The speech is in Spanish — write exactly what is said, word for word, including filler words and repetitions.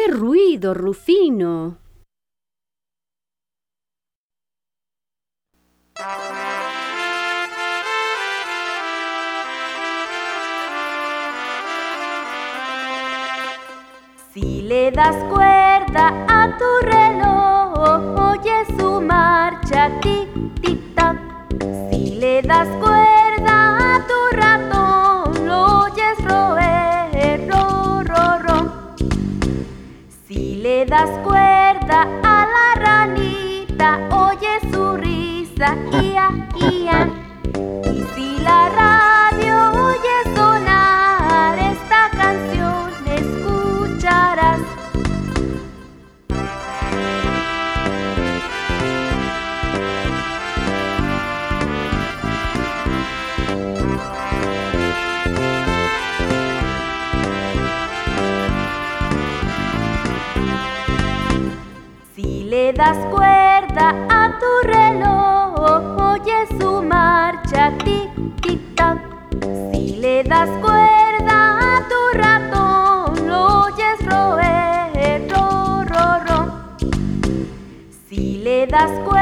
¡Qué ruido, Rufino! Si le das cuerda a tu reloj, oye su marcha, tic, tic, tac. Si le das cuerda a tu ratón, lo oyes roer, ro, ro, ro. Si le das cuerda a la ranita, oye su risa, ia, ia. Y si la radio oye sonar esta canción, escucharás. Si le das cuerda a tu reloj, oye su marcha, tic, tic, tac. Si le das cuerda a tu ratón, lo oyes roer, ro, ro, ro. Si le das cuerda